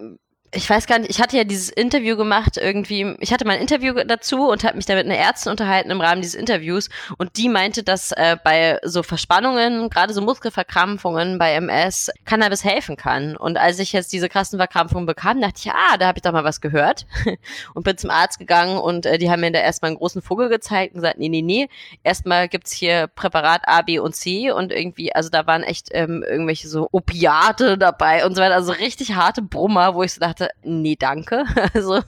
ich weiß gar nicht, ich hatte ja dieses Interview gemacht irgendwie, ich hatte mal ein Interview dazu und habe mich da mit einer Ärztin unterhalten im Rahmen dieses Interviews und die meinte, dass äh, bei so Verspannungen, gerade so Muskelverkrampfungen bei M S, Cannabis helfen kann. Und als ich jetzt diese krassen Verkrampfungen bekam, dachte ich, ah, da habe ich doch mal was gehört und bin zum Arzt gegangen und äh, die haben mir da erstmal einen großen Vogel gezeigt und gesagt, nee, nee, nee, erstmal gibt's hier Präparat A, B und C und irgendwie, also da waren echt ähm, irgendwelche so Opiate dabei und so weiter, also richtig harte Brummer, wo ich so dachte, nee, danke. Also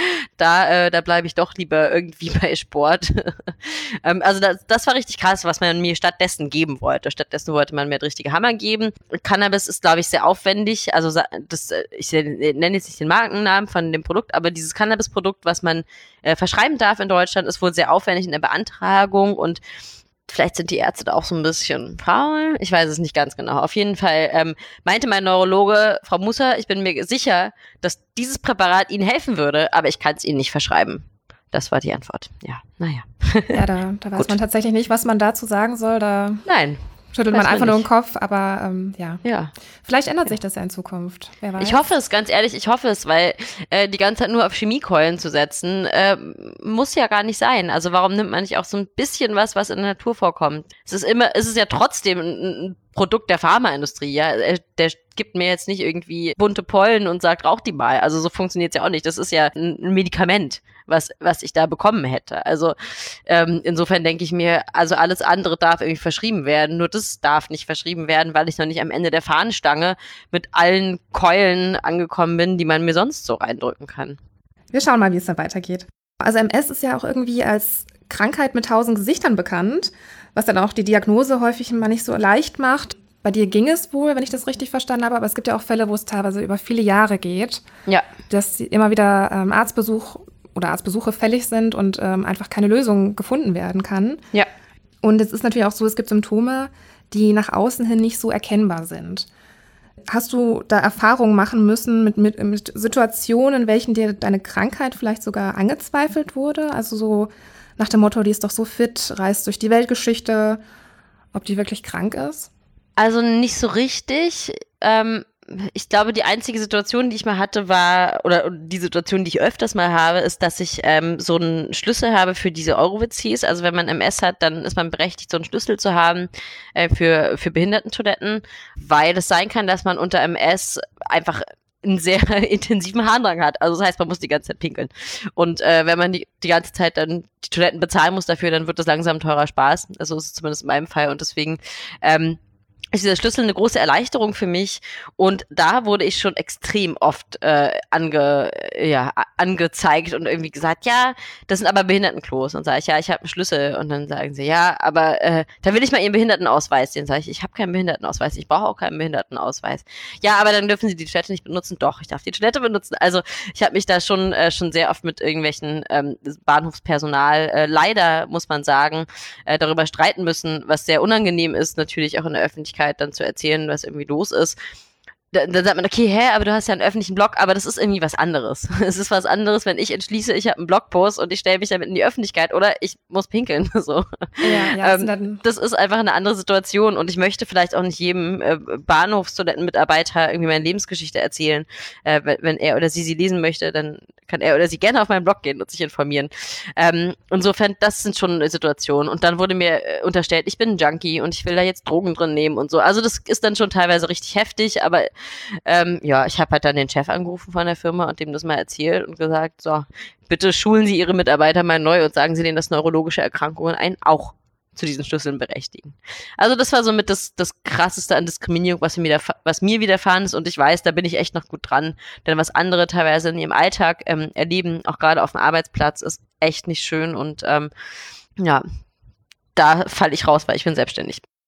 da, äh, da bleibe ich doch lieber irgendwie bei Sport. ähm, also das, das war richtig krass, was man mir stattdessen geben wollte. Stattdessen wollte man mir das richtige Hammer geben. Cannabis ist, glaube ich, sehr aufwendig. Also das, ich nenne jetzt nicht den Markennamen von dem Produkt, aber dieses Cannabis-Produkt, was man äh, verschreiben darf in Deutschland, ist wohl sehr aufwendig in der Beantragung und vielleicht sind die Ärzte da auch so ein bisschen faul. Ich weiß es nicht ganz genau. Auf jeden Fall ähm, meinte mein Neurologe, Frau Musser, ich bin mir sicher, dass dieses Präparat Ihnen helfen würde, aber ich kann es Ihnen nicht verschreiben. Das war die Antwort. Ja, naja. Ja, da, da weiß man tatsächlich nicht, was man dazu sagen soll. Da Nein. Schüttelt man einfach nur den Kopf, aber ähm, ja. ja. Vielleicht ändert sich das ja in Zukunft. Wer weiß. Ich hoffe es, ganz ehrlich, ich hoffe es, weil äh, die ganze Zeit nur auf Chemiekeulen zu setzen, äh, muss ja gar nicht sein. Also warum nimmt man nicht auch so ein bisschen was, was in der Natur vorkommt? Es ist immer, es ist ja trotzdem ein, ein Produkt der Pharmaindustrie, ja. Der gibt mir jetzt nicht irgendwie bunte Pollen und sagt, rauch die mal. Also so funktioniert's ja auch nicht. Das ist ja ein Medikament, was was ich da bekommen hätte. Also ähm, insofern denke ich mir, also alles andere darf irgendwie verschrieben werden. Nur das darf nicht verschrieben werden, weil ich noch nicht am Ende der Fahnenstange mit allen Keulen angekommen bin, die man mir sonst so reindrücken kann. Wir schauen mal, wie es dann weitergeht. Also M S ist ja auch irgendwie als Krankheit mit tausend Gesichtern bekannt, was dann auch die Diagnose häufig mal nicht so leicht macht. Bei dir ging es wohl, wenn ich das richtig verstanden habe, aber es gibt ja auch Fälle, wo es teilweise über viele Jahre geht, ja. dass immer wieder ähm, Arztbesuch oder Arztbesuche fällig sind und ähm, einfach keine Lösung gefunden werden kann. Ja. Und es ist natürlich auch so, es gibt Symptome, die nach außen hin nicht so erkennbar sind. Hast du da Erfahrungen machen müssen mit, mit, mit Situationen, in welchen dir deine Krankheit vielleicht sogar angezweifelt wurde? Also so nach dem Motto, die ist doch so fit, reist durch die Weltgeschichte, ob die wirklich krank ist? Also nicht so richtig. Ähm, ich glaube, die einzige Situation, die ich mal hatte, war, oder die Situation, die ich öfters mal habe, ist, dass ich ähm, so einen Schlüssel habe für diese Eurowitz. Also wenn man M S hat, dann ist man berechtigt, so einen Schlüssel zu haben äh, für, für Behindertentoiletten, weil es sein kann, dass man unter M S einfach einen sehr intensiven Harndrang hat. Also das heißt, man muss die ganze Zeit pinkeln. Und äh, wenn man die, die ganze Zeit dann die Toiletten bezahlen muss dafür, dann wird das langsam teurer Spaß. Also ist es zumindest in meinem Fall. Und deswegen ähm, ist dieser Schlüssel eine große Erleichterung für mich. Und da wurde ich schon extrem oft äh, ange, ja, angezeigt und irgendwie gesagt, ja, das sind aber Behindertenklos. Und sage ich, ja, ich habe einen Schlüssel. Und dann sagen sie, ja, aber äh, da will ich mal Ihren Behindertenausweis. Den sage ich, ich habe keinen Behindertenausweis, ich brauche auch keinen Behindertenausweis. Ja, aber dann dürfen Sie die Toilette nicht benutzen. Doch, ich darf die Toilette benutzen. Also ich habe mich da schon äh, schon sehr oft mit irgendwelchen ähm, Bahnhofspersonal, äh, leider muss man sagen, äh, darüber streiten müssen, was sehr unangenehm ist, natürlich auch in der Öffentlichkeit dann zu erzählen, was irgendwie los ist. Dann da sagt man, okay, hä, aber du hast ja einen öffentlichen Blog, aber das ist irgendwie was anderes. Es ist was anderes, wenn ich entschließe, ich habe einen Blogpost und ich stelle mich damit in die Öffentlichkeit oder ich muss pinkeln. So. Ja, ja, ähm, dann das ist einfach eine andere Situation und ich möchte vielleicht auch nicht jedem äh, Bahnhofstoilettenmitarbeiter irgendwie meine Lebensgeschichte erzählen. Äh, wenn, wenn er oder sie sie lesen möchte, dann kann er oder sie gerne auf meinen Blog gehen und sich informieren. Ähm, insofern, das sind schon Situationen. Und dann wurde mir äh, unterstellt, ich bin ein Junkie und ich will da jetzt Drogen drin nehmen und so. Also das ist dann schon teilweise richtig heftig, aber Ähm, ja, ich habe halt dann den Chef angerufen von der Firma und dem das mal erzählt und gesagt, so, bitte schulen Sie Ihre Mitarbeiter mal neu und sagen Sie denen, dass neurologische Erkrankungen einen auch zu diesen Schlüsseln berechtigen. Also das war somit das, das Krasseste an Diskriminierung, was mir, was mir widerfahren ist und ich weiß, da bin ich echt noch gut dran, denn was andere teilweise in ihrem Alltag ähm, erleben, auch gerade auf dem Arbeitsplatz, ist echt nicht schön und ähm, ja, da falle ich raus, weil ich bin selbstständig.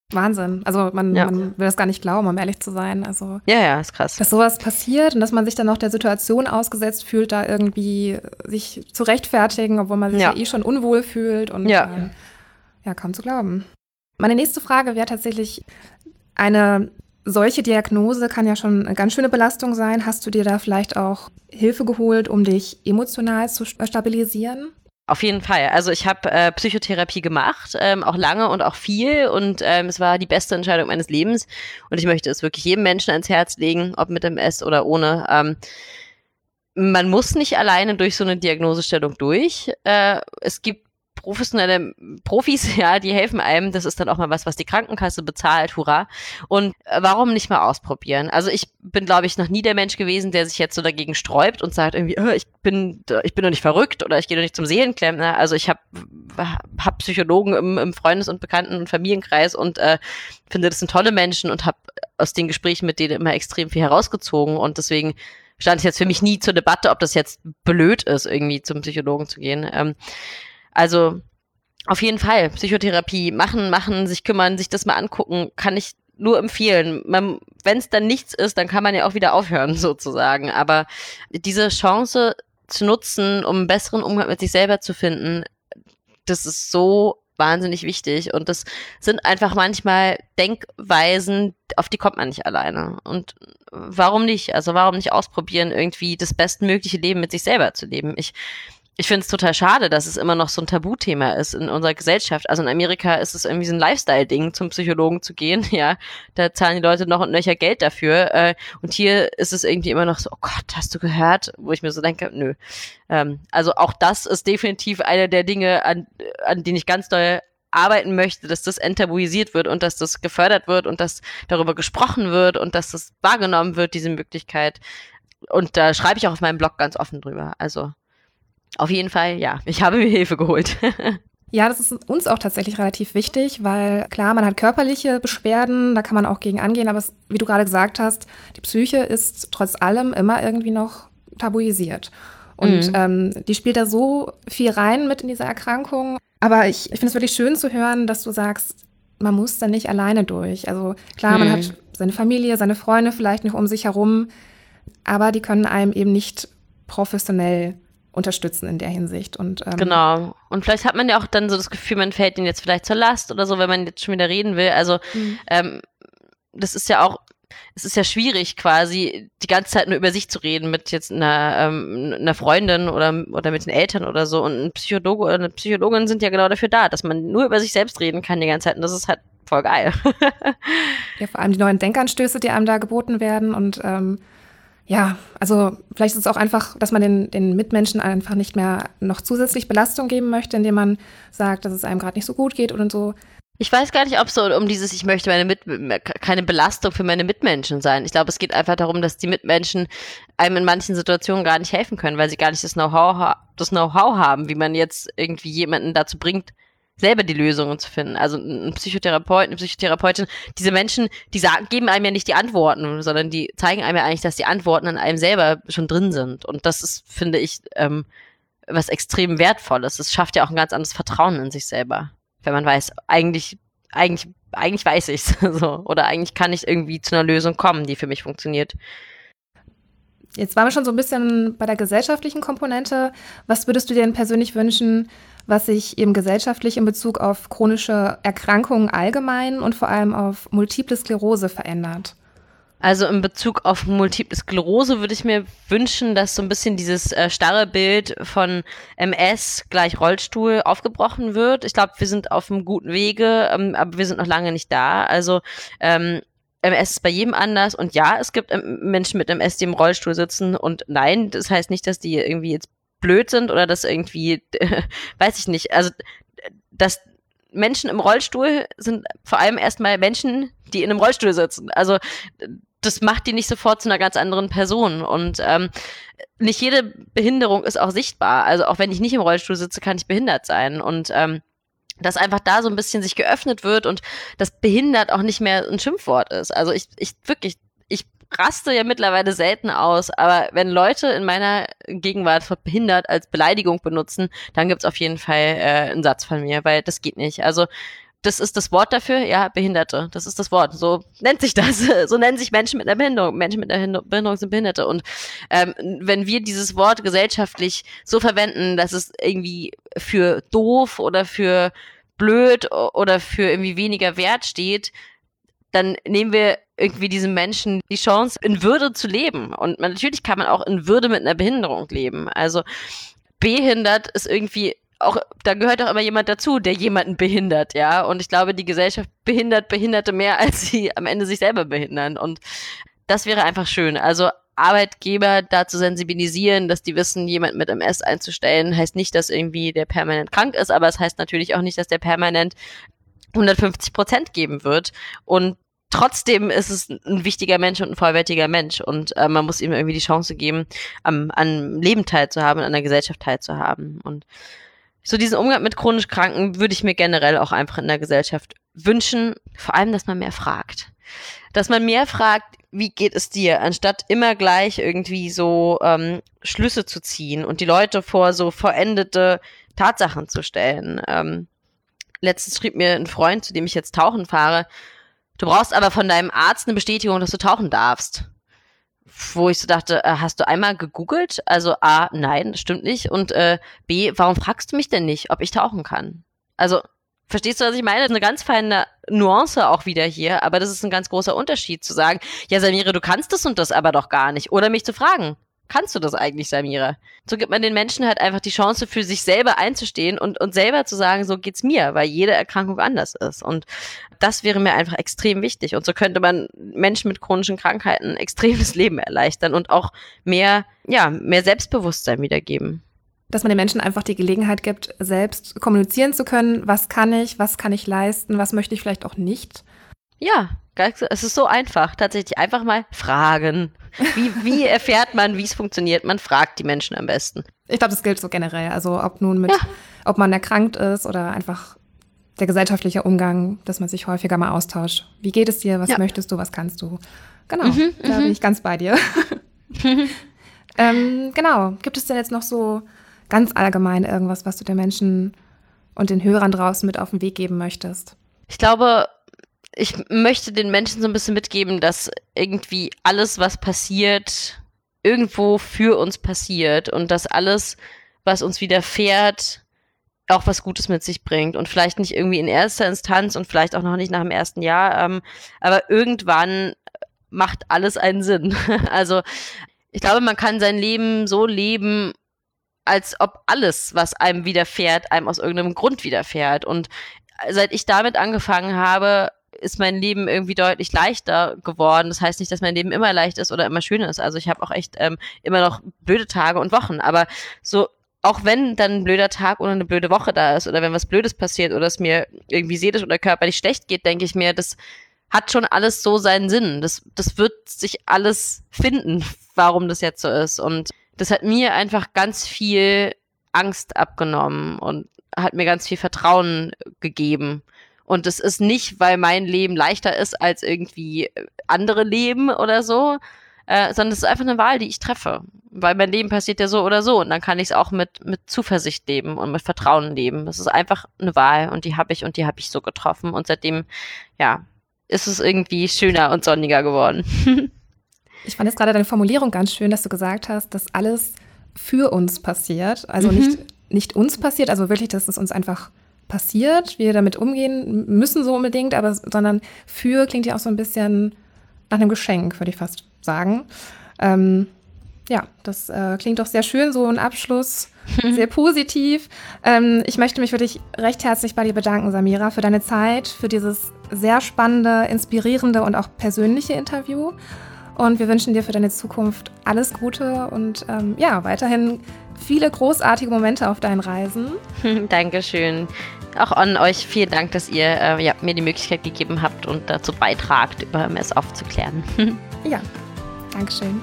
Wahnsinn. Also man, Ja. man will das gar nicht glauben, um ehrlich zu sein. Also Ja, ja, ist krass. dass sowas passiert und dass man sich dann noch der Situation ausgesetzt fühlt, da irgendwie sich zu rechtfertigen, obwohl man sich ja, Ja. eh schon unwohl fühlt und Ja. ähm, ja, kaum zu glauben. Meine nächste Frage wäre tatsächlich, eine solche Diagnose kann ja schon eine ganz schöne Belastung sein. Hast du dir da vielleicht auch Hilfe geholt, um dich emotional zu stabilisieren? Auf jeden Fall. Also ich habe äh, Psychotherapie gemacht, ähm, auch lange und auch viel und ähm, es war die beste Entscheidung meines Lebens und ich möchte es wirklich jedem Menschen ans Herz legen, ob mit M S oder ohne. Ähm, man muss nicht alleine durch so eine Diagnosestellung durch. Äh, es gibt professionelle Profis, ja, die helfen einem. Das ist dann auch mal was, was die Krankenkasse bezahlt, hurra. Und äh, warum nicht mal ausprobieren? Also ich bin, glaube ich, noch nie der Mensch gewesen, der sich jetzt so dagegen sträubt und sagt irgendwie, oh, ich bin ich bin doch nicht verrückt oder ich gehe doch nicht zum Seelenklempner. Also ich habe hab Psychologen im, im Freundes- und Bekannten- und Familienkreis und äh, finde, das sind tolle Menschen und habe aus den Gesprächen mit denen immer extrem viel herausgezogen und deswegen stand es jetzt für mich nie zur Debatte, ob das jetzt blöd ist, irgendwie zum Psychologen zu gehen. Ähm, Also auf jeden Fall Psychotherapie machen, machen, sich kümmern, sich das mal angucken, kann ich nur empfehlen. Wenn es dann nichts ist, dann kann man ja auch wieder aufhören sozusagen. Aber diese Chance zu nutzen, um einen besseren Umgang mit sich selber zu finden, das ist so wahnsinnig wichtig. Und das sind einfach manchmal Denkweisen, auf die kommt man nicht alleine. Und warum nicht? Also warum nicht ausprobieren, irgendwie das bestmögliche Leben mit sich selber zu leben? Ich Ich finde es total schade, dass es immer noch so ein Tabuthema ist in unserer Gesellschaft. Also in Amerika ist es irgendwie so ein Lifestyle-Ding, zum Psychologen zu gehen, ja. Da zahlen die Leute noch und nöcher Geld dafür. Äh, und hier ist es irgendwie immer noch so, oh Gott, hast du gehört? Wo ich mir so denke, nö. Ähm, also auch das ist definitiv eine der Dinge, an, an denen ich ganz doll arbeiten möchte, dass das enttabuisiert wird und dass das gefördert wird und dass darüber gesprochen wird und dass das wahrgenommen wird, diese Möglichkeit. Und da schreibe ich auch auf meinem Blog ganz offen drüber. Also auf jeden Fall, ja, ich habe mir Hilfe geholt. Ja, das ist uns auch tatsächlich relativ wichtig, weil klar, man hat körperliche Beschwerden, da kann man auch gegen angehen, aber es, wie du gerade gesagt hast, die Psyche ist trotz allem immer irgendwie noch tabuisiert. Und mhm. ähm, die spielt da so viel rein mit in diese Erkrankung. Aber ich, ich finde es wirklich schön zu hören, dass du sagst, man muss da nicht alleine durch. Also klar, mhm. man hat seine Familie, seine Freunde vielleicht noch um sich herum, aber die können einem eben nicht professionell unterstützen in der Hinsicht. Und, ähm, genau. Und vielleicht hat man ja auch dann so das Gefühl, man fällt ihnen jetzt vielleicht zur Last oder so, wenn man jetzt schon wieder reden will. Also mhm. ähm, das ist ja auch, es ist ja schwierig quasi die ganze Zeit nur über sich zu reden mit jetzt einer, ähm, einer Freundin oder, oder mit den Eltern oder so. Und ein Psychologe oder eine Psychologin sind ja genau dafür da, dass man nur über sich selbst reden kann die ganze Zeit. Und das ist halt voll geil. Ja, vor allem die neuen Denkanstöße, die einem da geboten werden und ähm, ja, also vielleicht ist es auch einfach, dass man den, den Mitmenschen einfach nicht mehr noch zusätzlich Belastung geben möchte, indem man sagt, dass es einem gerade nicht so gut geht und so. Ich weiß gar nicht, ob so um dieses, ich möchte meine Mit keine Belastung für meine Mitmenschen sein. Ich glaube, es geht einfach darum, dass die Mitmenschen einem in manchen Situationen gar nicht helfen können, weil sie gar nicht das Know-how das Know-how haben, wie man jetzt irgendwie jemanden dazu bringt, selber die Lösungen zu finden. Also ein Psychotherapeut, eine Psychotherapeutin, diese Menschen, die sagen, geben einem ja nicht die Antworten, sondern die zeigen einem ja eigentlich, dass die Antworten an einem selber schon drin sind. Und das ist, finde ich, ähm, was extrem Wertvolles. Es schafft ja auch ein ganz anderes Vertrauen in sich selber, wenn man weiß, eigentlich, eigentlich, eigentlich weiß ich's so. Oder eigentlich kann ich irgendwie zu einer Lösung kommen, die für mich funktioniert. Jetzt waren wir schon so ein bisschen bei der gesellschaftlichen Komponente. Was würdest du dir denn persönlich wünschen, was sich eben gesellschaftlich in Bezug auf chronische Erkrankungen allgemein und vor allem auf Multiple Sklerose verändert? Also in Bezug auf Multiple Sklerose würde ich mir wünschen, dass so ein bisschen dieses äh, starre Bild von M S gleich Rollstuhl aufgebrochen wird. Ich glaube, wir sind auf einem guten Wege, ähm, aber wir sind noch lange nicht da. Also ähm, M S ist bei jedem anders und ja, es gibt ähm, Menschen mit M S, die im Rollstuhl sitzen und nein, das heißt nicht, dass die irgendwie jetzt blöd sind oder dass irgendwie, äh, weiß ich nicht, also dass Menschen im Rollstuhl sind vor allem erstmal Menschen, die in einem Rollstuhl sitzen. Also das macht die nicht sofort zu einer ganz anderen Person und ähm, nicht jede Behinderung ist auch sichtbar. Also auch wenn ich nicht im Rollstuhl sitze, kann ich behindert sein und ähm, dass einfach da so ein bisschen sich geöffnet wird und das behindert auch nicht mehr ein Schimpfwort ist. Also ich, ich wirklich, ich raste ja mittlerweile selten aus, aber wenn Leute in meiner Gegenwart behindert als Beleidigung benutzen, dann gibt's auf jeden Fall äh, einen Satz von mir, weil das geht nicht. Also Das ist das Wort dafür, ja, Behinderte. Das ist das Wort. So nennt sich das. So nennen sich Menschen mit einer Behinderung. Menschen mit einer Behinderung sind Behinderte. Und ähm, wenn wir dieses Wort gesellschaftlich so verwenden, dass es irgendwie für doof oder für blöd oder für irgendwie weniger Wert steht, dann nehmen wir irgendwie diesen Menschen die Chance, in Würde zu leben. Und man, natürlich kann man auch in Würde mit einer Behinderung leben. Also behindert ist irgendwie auch, da gehört auch immer jemand dazu, der jemanden behindert, ja. Und ich glaube, die Gesellschaft behindert Behinderte mehr, als sie am Ende sich selber behindern. Und das wäre einfach schön. Also Arbeitgeber dazu sensibilisieren, dass die wissen, jemand mit M S einzustellen, heißt nicht, dass irgendwie der permanent krank ist, aber es heißt natürlich auch nicht, dass der permanent hundertfünfzig Prozent geben wird. Und trotzdem ist es ein wichtiger Mensch und ein vollwertiger Mensch. Und äh, man muss ihm irgendwie die Chance geben, am, am Leben teilzuhaben und an der Gesellschaft teilzuhaben. Und so diesen Umgang mit chronisch Kranken würde ich mir generell auch einfach in der Gesellschaft wünschen. Vor allem, dass man mehr fragt. Dass man mehr fragt, wie geht es dir, anstatt immer gleich irgendwie so ähm, Schlüsse zu ziehen und die Leute vor so vollendete Tatsachen zu stellen. Ähm, letztens schrieb mir ein Freund, zu dem ich jetzt tauchen fahre, du brauchst aber von deinem Arzt eine Bestätigung, dass du tauchen darfst. Wo ich so dachte, äh, hast du einmal gegoogelt? Also A, nein, das stimmt nicht. Und äh, B, warum fragst du mich denn nicht, ob ich tauchen kann? Also, verstehst du, was ich meine? Das ist eine ganz feine Nuance auch wieder hier, aber das ist ein ganz großer Unterschied zu sagen, ja Samira, du kannst das und das aber doch gar nicht. Oder mich zu fragen, kannst du das eigentlich, Samira? So gibt man den Menschen halt einfach die Chance, für sich selber einzustehen und, und selber zu sagen, so geht's mir, weil jede Erkrankung anders ist. Und das wäre mir einfach extrem wichtig. Und so könnte man Menschen mit chronischen Krankheiten extrem das Leben erleichtern und auch mehr, ja, mehr Selbstbewusstsein wiedergeben. Dass man den Menschen einfach die Gelegenheit gibt, selbst kommunizieren zu können, was kann ich, was kann ich leisten, was möchte ich vielleicht auch nicht. Ja, es ist so einfach. Tatsächlich einfach mal fragen. Wie, wie erfährt man, wie es funktioniert? Man fragt die Menschen am besten. Ich glaube, das gilt so generell. Also ob nun mit, ja. ob man erkrankt ist oder einfach der gesellschaftliche Umgang, dass man sich häufiger mal austauscht. Wie geht es dir? Was ja. möchtest du? Was kannst du? Genau, mhm, da mhm. bin ich ganz bei dir. ähm, genau. Gibt es denn jetzt noch so ganz allgemein irgendwas, was du den Menschen und den Hörern draußen mit auf den Weg geben möchtest? Ich glaube, ich möchte den Menschen so ein bisschen mitgeben, dass irgendwie alles, was passiert, irgendwo für uns passiert und dass alles, was uns widerfährt, auch was Gutes mit sich bringt und vielleicht nicht irgendwie in erster Instanz und vielleicht auch noch nicht nach dem ersten Jahr, ähm, aber irgendwann macht alles einen Sinn. Also ich glaube, man kann sein Leben so leben, als ob alles, was einem widerfährt, einem aus irgendeinem Grund widerfährt. Und seit ich damit angefangen habe, ist mein Leben irgendwie deutlich leichter geworden. Das heißt nicht, dass mein Leben immer leicht ist oder immer schön ist. Also ich habe auch echt ähm, immer noch blöde Tage und Wochen. Aber so, auch wenn dann ein blöder Tag oder eine blöde Woche da ist oder wenn was Blödes passiert oder es mir irgendwie seelisch oder körperlich schlecht geht, denke ich mir, das hat schon alles so seinen Sinn. Das, das wird sich alles finden, warum das jetzt so ist. Und das hat mir einfach ganz viel Angst abgenommen und hat mir ganz viel Vertrauen gegeben. Und das ist nicht, weil mein Leben leichter ist als irgendwie andere Leben oder so, äh, sondern es ist einfach eine Wahl, die ich treffe. Weil mein Leben passiert ja so oder so und dann kann ich es auch mit, mit Zuversicht leben und mit Vertrauen leben. Das ist einfach eine Wahl und die habe ich und die habe ich so getroffen. Und seitdem, ja, ist es irgendwie schöner und sonniger geworden. Ich fand jetzt gerade deine Formulierung ganz schön, dass du gesagt hast, dass alles für uns passiert. Also mhm. nicht, nicht uns passiert, also wirklich, dass es uns einfach passiert, wir damit umgehen müssen so unbedingt, aber sondern für klingt ja auch so ein bisschen nach einem Geschenk, würde ich fast sagen. Ähm, ja, das äh, klingt doch sehr schön, so ein Abschluss, sehr positiv. Ähm, ich möchte mich wirklich recht herzlich bei dir bedanken, Samira, für deine Zeit, für dieses sehr spannende, inspirierende und auch persönliche Interview. Und wir wünschen dir für deine Zukunft alles Gute und ähm, ja, weiterhin viele großartige Momente auf deinen Reisen. Dankeschön. Auch an euch vielen Dank, dass ihr äh, ja, mir die Möglichkeit gegeben habt und dazu beitragt, über M S aufzuklären. Ja, Dankeschön.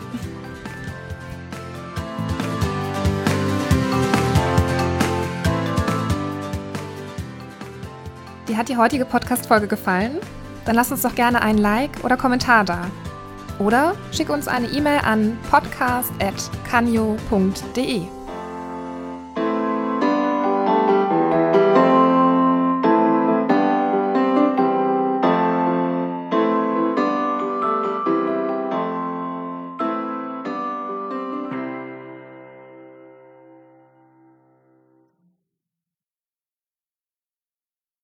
Dir hat die heutige Podcast-Folge gefallen? Dann lass uns doch gerne einen Like oder Kommentar da. Oder schick uns eine E-Mail an podcast at canyo punkt de.